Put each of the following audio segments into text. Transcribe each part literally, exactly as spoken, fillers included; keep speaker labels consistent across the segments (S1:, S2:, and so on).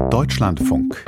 S1: Deutschlandfunk.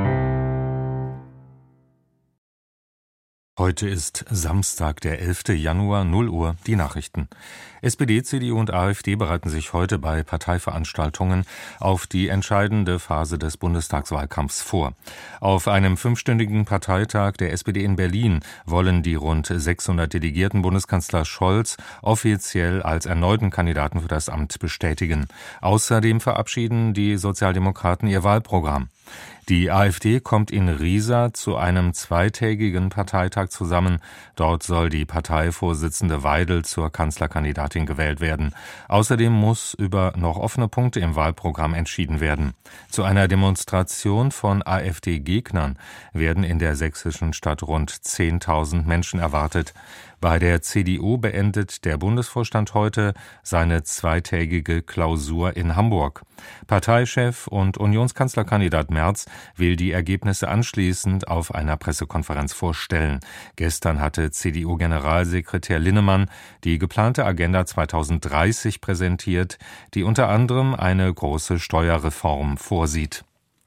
S2: Heute ist Samstag, der elfte Januar, null Uhr, die Nachrichten. S P D, C D U und AfD bereiten sich heute bei Parteiveranstaltungen auf die entscheidende Phase des Bundestagswahlkampfs vor. Auf einem fünfstündigen Parteitag der S P D in Berlin wollen die rund sechshundert Delegierten Bundeskanzler Scholz offiziell als erneuten Kandidaten für das Amt bestätigen. Außerdem verabschieden die Sozialdemokraten ihr Wahlprogramm. Die AfD kommt in Riesa zu einem zweitägigen Parteitag zusammen. Dort soll die Parteivorsitzende Weidel zur Kanzlerkandidatin gewählt werden. Außerdem muss über noch offene Punkte im Wahlprogramm entschieden werden. Zu einer Demonstration von AfD-Gegnern werden in der sächsischen Stadt rund zehntausend Menschen erwartet. Bei der C D U beendet der Bundesvorstand heute seine zweitägige Klausur in Hamburg. Parteichef und Unionskanzlerkandidat Merz will die Ergebnisse anschließend auf einer Pressekonferenz vorstellen. Gestern hatte C D U-Generalsekretär Linnemann die geplante Agenda zweitausenddreißig präsentiert, die unter anderem eine große Steuerreform vorsieht.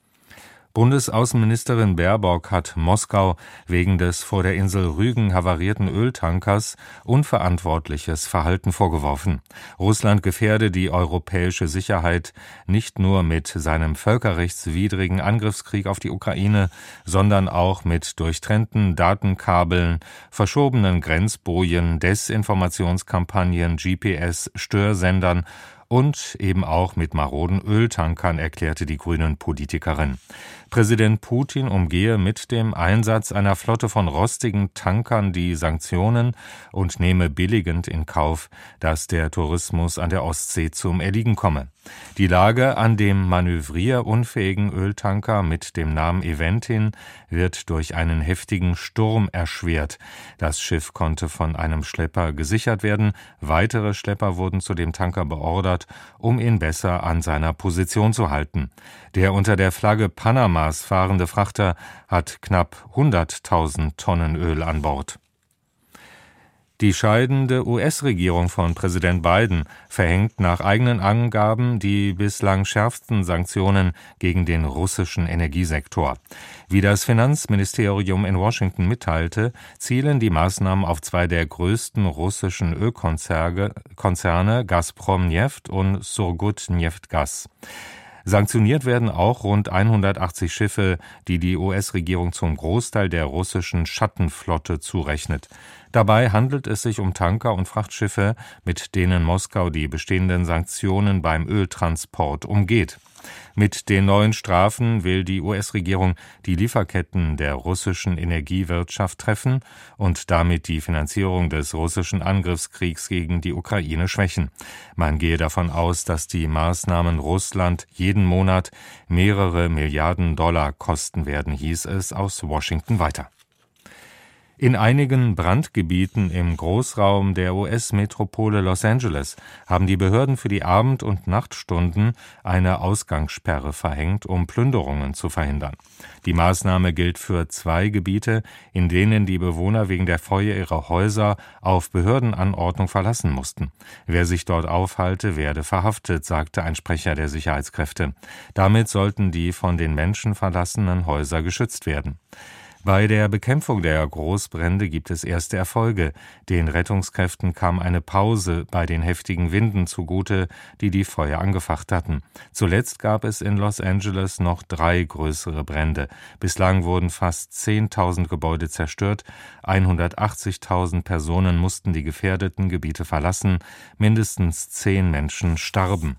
S2: Bundesaußenministerin Baerbock hat Moskau wegen des vor der Insel Rügen havarierten Öltankers unverantwortliches Verhalten vorgeworfen. Russland gefährde die europäische Sicherheit nicht nur mit seinem völkerrechtswidrigen Angriffskrieg auf die Ukraine, sondern auch mit durchtrennten Datenkabeln, verschobenen Grenzbojen, Desinformationskampagnen, G P S-Störsendern und eben auch mit maroden Öltankern, erklärte die Grünen-Politikerin. Präsident Putin umgehe mit dem Einsatz einer Flotte von rostigen Tankern die Sanktionen und nehme billigend in Kauf, dass der Tourismus an der Ostsee zum Erliegen komme. Die Lage an dem manövrierunfähigen Öltanker mit dem Namen Eventin wird durch einen heftigen Sturm erschwert. Das Schiff konnte von einem Schlepper gesichert werden. Weitere Schlepper wurden zu dem Tanker beordert, um ihn besser an seiner Position zu halten. Der unter der Flagge Panamas fahrende Frachter hat knapp hunderttausend Tonnen Öl an Bord. Die scheidende U S-Regierung von Präsident Biden verhängt nach eigenen Angaben die bislang schärfsten Sanktionen gegen den russischen Energiesektor. Wie das Finanzministerium in Washington mitteilte, zielen die Maßnahmen auf zwei der größten russischen Ölkonzerne, Konzerne Gazprom Neft und Surgutneftgaz. Sanktioniert werden auch rund hundertachtzig Schiffe, die die U S-Regierung zum Großteil der russischen Schattenflotte zurechnet. Dabei handelt es sich um Tanker und Frachtschiffe, mit denen Moskau die bestehenden Sanktionen beim Öltransport umgeht. Mit den neuen Strafen will die U S-Regierung die Lieferketten der russischen Energiewirtschaft treffen und damit die Finanzierung des russischen Angriffskriegs gegen die Ukraine schwächen. Man gehe davon aus, dass die Maßnahmen Russland jeden Monat mehrere Milliarden Dollar kosten werden, hieß es aus Washington weiter. In einigen Brandgebieten im Großraum der U S-Metropole Los Angeles haben die Behörden für die Abend- und Nachtstunden eine Ausgangssperre verhängt, um Plünderungen zu verhindern. Die Maßnahme gilt für zwei Gebiete, in denen die Bewohner wegen der Feuer ihre Häuser auf Behördenanordnung verlassen mussten. Wer sich dort aufhalte, werde verhaftet, sagte ein Sprecher der Sicherheitskräfte. Damit sollten die von den Menschen verlassenen Häuser geschützt werden. Bei der Bekämpfung der Großbrände gibt es erste Erfolge. Den Rettungskräften kam eine Pause bei den heftigen Winden zugute, die die Feuer angefacht hatten. Zuletzt gab es in Los Angeles noch drei größere Brände. Bislang wurden fast zehntausend Gebäude zerstört. hundertachtzigtausend Personen mussten die gefährdeten Gebiete verlassen. Mindestens zehn Menschen starben.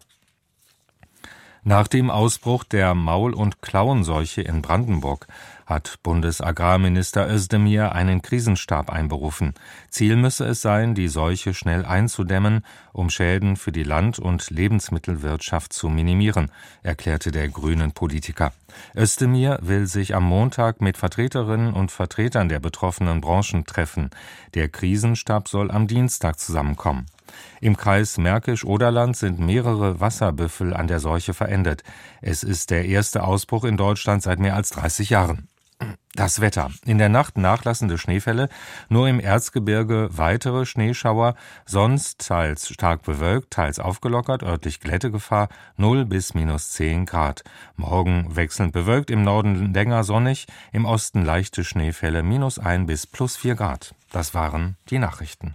S2: Nach dem Ausbruch der Maul- und Klauenseuche in Brandenburg hat Bundesagrarminister Özdemir einen Krisenstab einberufen. Ziel müsse es sein, die Seuche schnell einzudämmen, um Schäden für die Land- und Lebensmittelwirtschaft zu minimieren, erklärte der Grünen-Politiker. Özdemir will sich am Montag mit Vertreterinnen und Vertretern der betroffenen Branchen treffen. Der Krisenstab soll am Dienstag zusammenkommen. Im Kreis Märkisch-Oderland sind mehrere Wasserbüffel an der Seuche verendet. Es ist der erste Ausbruch in Deutschland seit mehr als dreißig Jahren. Das Wetter. In der Nacht nachlassende Schneefälle, nur im Erzgebirge weitere Schneeschauer, sonst teils stark bewölkt, teils aufgelockert, örtlich Glättegefahr null bis minus zehn Grad. Morgen wechselnd bewölkt, im Norden länger sonnig, im Osten leichte Schneefälle, minus ein bis plus vier Grad. Das waren die Nachrichten.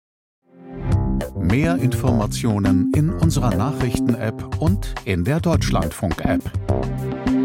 S1: Mehr Informationen in unserer Nachrichten-App und in der Deutschlandfunk-App.